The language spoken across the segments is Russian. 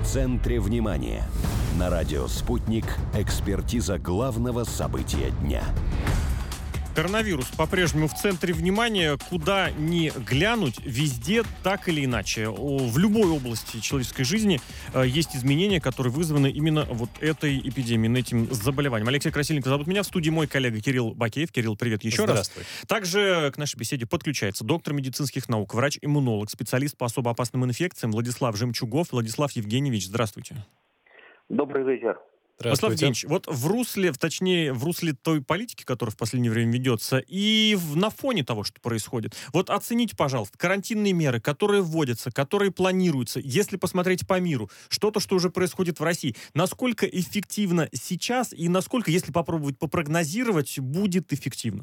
центре внимания. На радио «Спутник» экспертиза главного события дня. Коронавирус по-прежнему в центре внимания. Куда ни глянуть, везде так или иначе. В любой области человеческой жизни есть изменения, которые вызваны именно вот этой эпидемией, этим заболеванием. Алексей Красильников зовут меня. В студии мой коллега Кирилл Бакеев. Кирилл, привет еще раз. Также к нашей беседе подключается доктор медицинских наук, врач-иммунолог, специалист по особо опасным инфекциям Владислав Жемчугов. Владислав Евгеньевич, здравствуйте. Добрый вечер. Владислав Евгеньевич, вот в русле той политики, которая в последнее время ведется, и на фоне того, что происходит, вот оцените, пожалуйста, карантинные меры, которые вводятся, которые планируются, если посмотреть по миру, что-то, что уже происходит в России, насколько эффективно сейчас и насколько, если попробовать попрогнозировать, будет эффективно?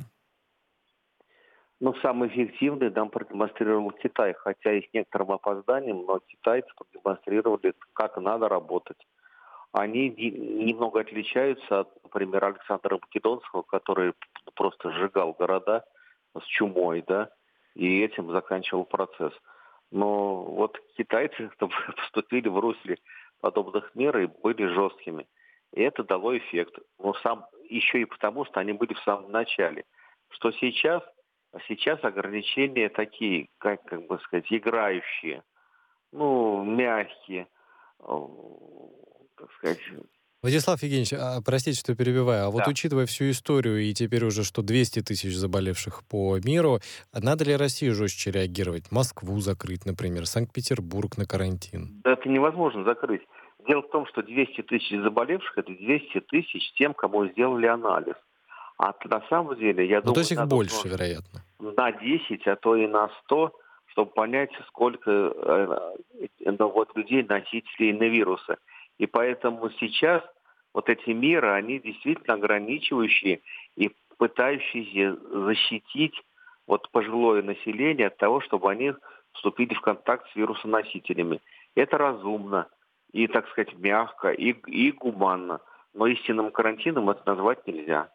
Самый эффективный нам продемонстрировал Китай, хотя и с некоторым опозданием, но китайцы продемонстрировали, как надо работать. Они немного отличаются от, например, Александра Македонского, который просто сжигал города с чумой, да, и этим заканчивал процесс. Но вот китайцы вступили в русле подобных мер и были жесткими. И это дало эффект. Но еще и потому, что они были в самом начале. Что сейчас? Сейчас ограничения такие, как бы сказать, играющие, мягкие, так сказать. Владислав Евгеньевич, простите, что перебиваю, вот Да. учитывая всю историю и теперь уже, что 200 тысяч заболевших по миру, надо ли России жестче реагировать? Москву закрыть, например, Санкт-Петербург на карантин? Да, это невозможно закрыть. Дело в том, что 200 тысяч заболевших – это 200 тысяч тем, кому сделали анализ. А на самом деле, я думаю... То есть их больше, вероятно. На 10, а то и на 100, чтобы понять, сколько людей носителей вируса. И поэтому сейчас вот эти меры, они действительно ограничивающие и пытающиеся защитить пожилое население от того, чтобы они вступили в контакт с вирусоносителями. Это разумно и, так сказать, мягко, и гуманно. Но истинным карантином это назвать нельзя.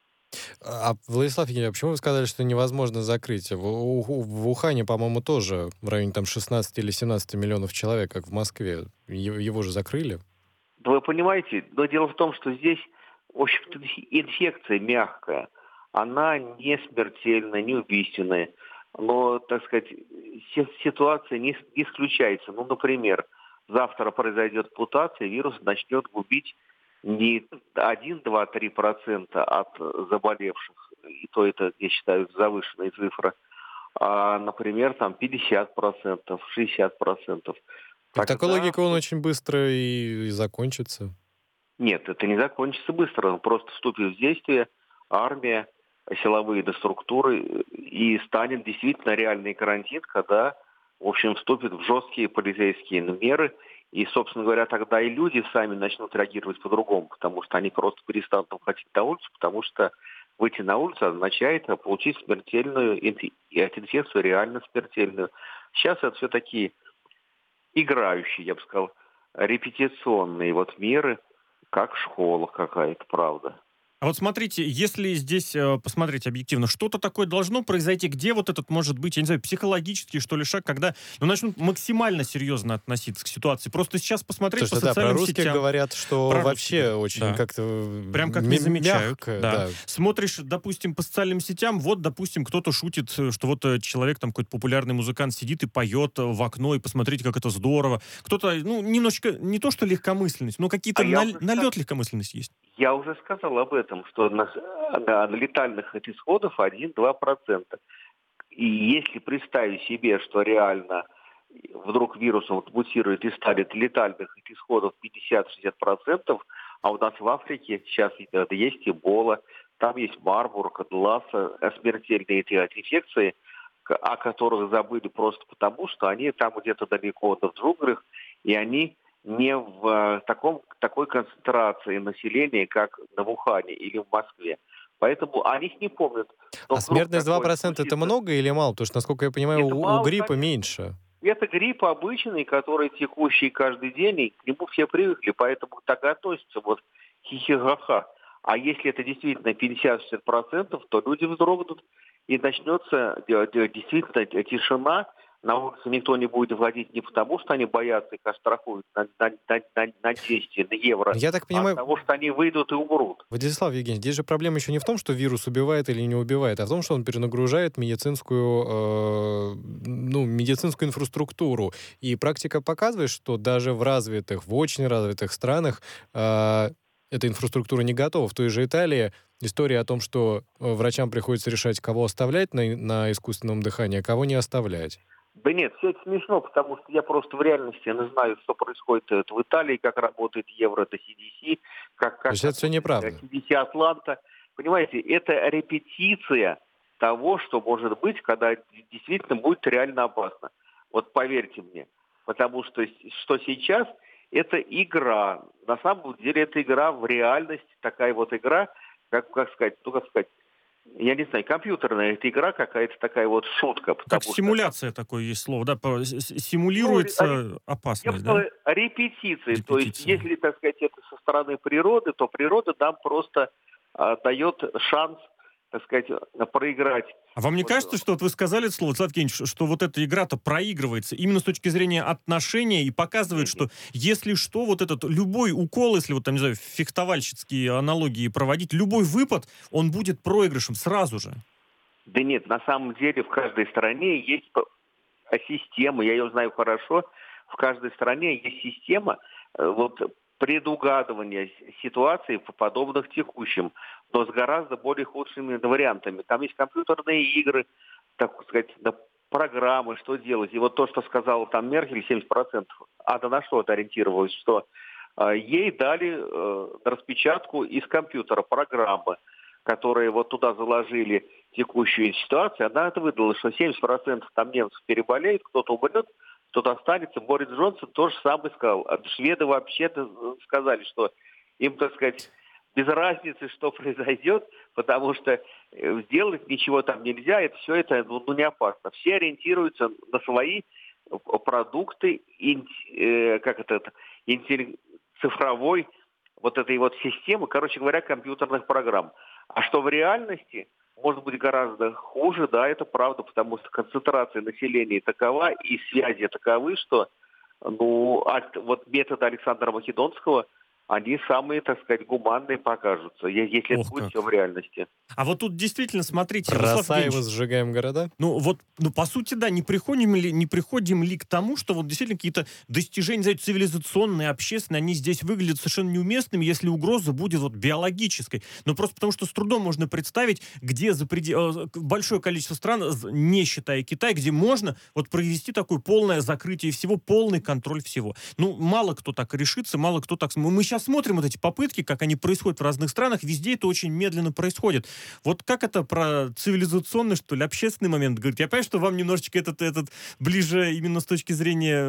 Владислав Евгеньевич, почему вы сказали, что невозможно закрыть? В Ухане, по-моему, тоже в районе 16 или 17 миллионов человек, как в Москве. Его же закрыли? Вы понимаете, но дело в том, что здесь, в общем-то, инфекция мягкая. Она не смертельная, не убийственная. Но, так сказать, ситуация не исключается. Например, завтра произойдет мутация, вирус начнет губить не 1, 2, 3% от заболевших, и то это, я считаю, завышенная цифра, а, например, 50%, 60%. По такой логике он очень быстро и закончится. Нет, это не закончится быстро. Он просто вступит в действие армия, силовые структуры, и станет действительно реальный карантин, когда, в общем, вступит в жесткие полицейские меры. И, собственно говоря, тогда и люди сами начнут реагировать по-другому, потому что они просто перестанут выходить на улицу, потому что выйти на улицу означает получить смертельную инфекцию, реально смертельную. Сейчас это все такие играющие, я бы сказал, репетиционные меры, как школа какая-то, правда. А вот смотрите, если здесь посмотреть объективно, что-то такое должно произойти, где вот этот может быть, я не знаю, психологический, что ли, шаг, когда начнут максимально серьезно относиться к ситуации. Просто сейчас посмотреть по социальным про русских сетям. говорят, что вообще очень как-то прям как не замечают. Мягко, да. Смотришь, допустим, по социальным сетям, допустим, кто-то шутит, что человек, какой-то популярный музыкант сидит и поет в окно, и посмотрите, как это здорово. Кто-то, немножечко, не то что легкомысленность, но какие-то налет легкомысленности есть. Я уже сказал об этом, что на летальных исходов 1-2%. И если представить себе, что реально вдруг вирус мутирует и станет летальных исходов 50-60%, а у нас в Африке сейчас есть Эбола, там есть Марбург, Лassa, смертельные эти инфекции, о которых забыли просто потому, что они там где-то далеко в джунглях, и они не в такой концентрации населения, как в Ухане или в Москве. Поэтому они их не помнят. А смертность 2% это много или мало? Потому что, насколько я понимаю, у гриппа меньше. Это грипп обычный, который текущий каждый день, и к нему все привыкли, поэтому так и относятся хихихаха. А если это действительно 50-60%, то люди вздрогнут, и начнется действительно тишина, на улицу никто не будет выходить не потому, что они боятся, их оштрафуют на 200 евро, Я так а понимаю, от того, что они выйдут и умрут. Владислав Евгеньевич, здесь же проблема еще не в том, что вирус убивает или не убивает, а в том, что он перенагружает медицинскую инфраструктуру. И практика показывает, что даже в очень развитых странах эта инфраструктура не готова. В той же Италии история о том, что врачам приходится решать, кого оставлять на искусственном дыхании, а кого не оставлять. Да нет, все это смешно, потому что я просто в реальности не знаю, что происходит в Италии, как работает евро, это CDC, как То есть это все неправда. CDC Атланта. Понимаете, это репетиция того, что может быть, когда действительно будет реально опасно. Вот поверьте мне. Потому что сейчас это игра. На самом деле это игра в реальности, такая вот игра, как сказать, я не знаю, компьютерная это игра какая-то такая вот шутка. Как симуляция, такое есть слово, да? Симулируется опасность, да? Репетиции. То есть, если, так сказать, это со стороны природы, то природа нам просто дает шанс, так сказать, проиграть. А вам не кажется, что вот вы сказали это слово, Владислав Евгеньевич, что вот эта игра-то проигрывается именно с точки зрения отношения и показывает, что если что, вот этот любой укол, если вот там, не знаю, фехтовальщицкие аналогии проводить, любой выпад, он будет проигрышем сразу же? Да нет, на самом деле в каждой стране есть система, я ее знаю хорошо, в каждой стране есть система предугадывания ситуаций, подобных текущим, но с гораздо более худшими вариантами. Там есть компьютерные игры, так сказать, программы, что делать. И вот то, что сказала там Меркель, 70%, она на что это ориентировалась, что ей дали распечатку из компьютера программы, которые вот туда заложили текущую ситуацию. Она это выдала, что 70% там немцев переболеют, кто-то умрет, кто-то останется. Борис Джонсон то же самое сказал. А шведы вообще-то сказали, что им, так сказать, без разницы, что произойдет, потому что сделать ничего там нельзя, это все это не опасно. Все ориентируются на свои продукты цифровой вот этой вот системы, короче говоря, компьютерных программ. А что в реальности может быть гораздо хуже, да, это правда, потому что концентрация населения такова и связи таковы, что вот методы Александра Македонского, они самые, так сказать, гуманные покажутся, если это будет все в реальности. А вот тут действительно, смотрите, Бросаево сжигаем города? По сути, да, не приходим ли к тому, что вот действительно какие-то достижения, знаете, цивилизационные, общественные, они здесь выглядят совершенно неуместными, если угроза будет вот биологической. Но просто потому, что с трудом можно представить, где большое количество стран, не считая Китай, где можно вот провести такое полное закрытие всего, полный контроль всего. Мало кто так решится, мало кто так... Мы сейчас смотрим вот эти попытки, как они происходят в разных странах, везде это очень медленно происходит. Вот как это про цивилизационный, что ли, общественный момент говорить? Я понимаю, что вам немножечко этот ближе именно с точки зрения,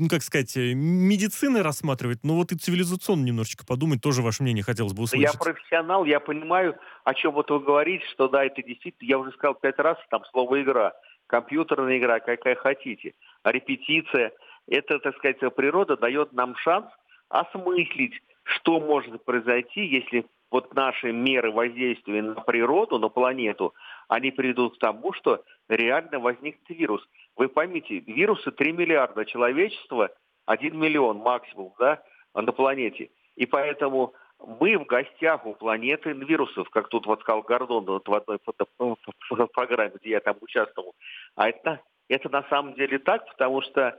медицины рассматривать, но вот и цивилизационно немножечко подумать, тоже ваше мнение хотелось бы услышать. Я профессионал, я понимаю, о чем вот вы говорите, что да, это действительно, я уже сказал 5 раз, там слово игра, компьютерная игра, какая хотите, репетиция, это, так сказать, природа дает нам шанс осмыслить, что может произойти, если вот наши меры воздействия на природу, на планету, они приведут к тому, что реально возникнет вирус. Вы поймите, вирусы 3 миллиарда, человечество 1 миллион максимум, да, на планете. И поэтому мы в гостях у планеты вирусов, как тут вот сказал Гордон вот в одной программе, где я там участвовал. А это на самом деле так, потому что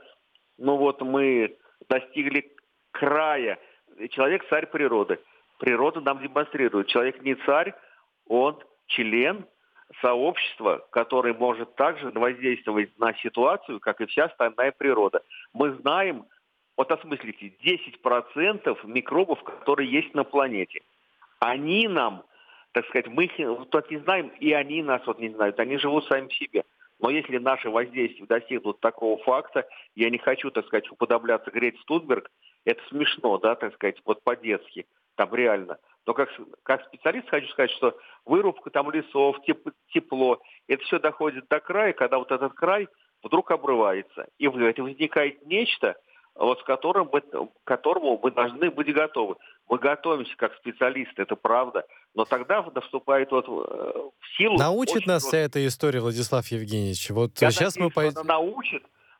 мы достигли края. Человек царь природы. Природа нам демонстрирует. Человек не царь, он член сообщества, который может также воздействовать на ситуацию, как и вся остальная природа. Мы знаем, вот осмыслите, 10% микробов, которые есть на планете. Они нам, так сказать, мы их вот не знаем, и они нас вот не знают. Они живут сами в себе. Но если наши воздействия достигнут такого факта, я не хочу, так сказать, уподобляться Грете Тунберг, это смешно, да, так сказать, вот по-детски, там реально. Но как специалист хочу сказать, что вырубка там лесов, тепло, это все доходит до края, когда вот этот край вдруг обрывается. И возникает нечто, вот к которому мы должны быть готовы. Мы готовимся как специалисты, это правда, но тогда вступает в силу... Научит нас вся эта история, Владислав Евгеньевич? Вот Я сейчас надеюсь, мы что она научит,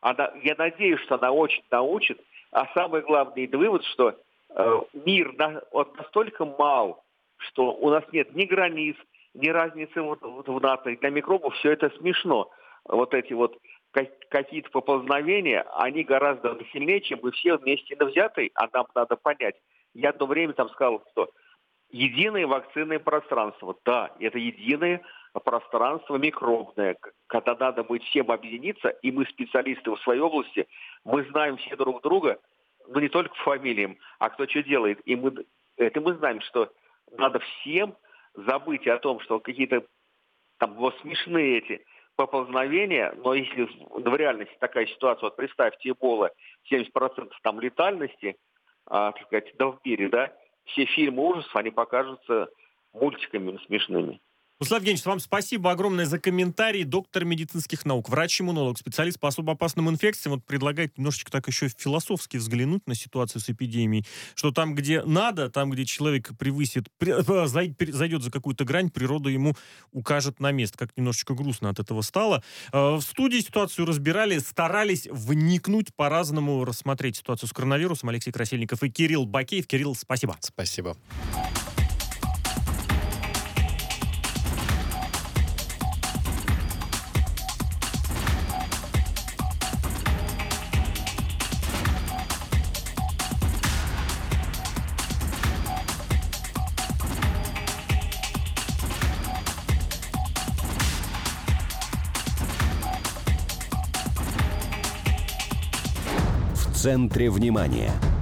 Я надеюсь, что она очень научит. А самый главный вывод, что мир настолько мал, что у нас нет ни границ, ни разницы в НАТО. Для микробов все это смешно. Вот эти вот какие-то поползновения, они гораздо сильнее, чем мы все вместе взятые, а нам надо понять. Я одно время там сказал, что единое вакцинное пространство. Да, это единое пространство микробное, когда надо будет всем объединиться, и мы специалисты в своей области, мы знаем все друг друга, но не только по фамилиям, а кто что делает. И мы знаем, что надо всем забыть о том, что какие-то там вот смешные эти поползновения, но если в реальности такая ситуация, вот представьте, Эбола, 70% там летальности, так сказать, да, в мире, да, все фильмы ужасов, они покажутся мультиками смешными. Руслан Евгеньевич, вам спасибо огромное за комментарий. Доктор медицинских наук, врач-иммунолог, специалист по особо опасным инфекциям. Вот предлагает немножечко так еще философски взглянуть на ситуацию с эпидемией. Что там, где надо, там, где человек зайдет за какую-то грань, природа ему укажет на место. Как немножечко грустно от этого стало. В студии ситуацию разбирали, старались вникнуть, по-разному рассмотреть ситуацию с коронавирусом. Алексей Красильников и Кирилл Бакеев. Кирилл, спасибо. Спасибо. В центре внимания.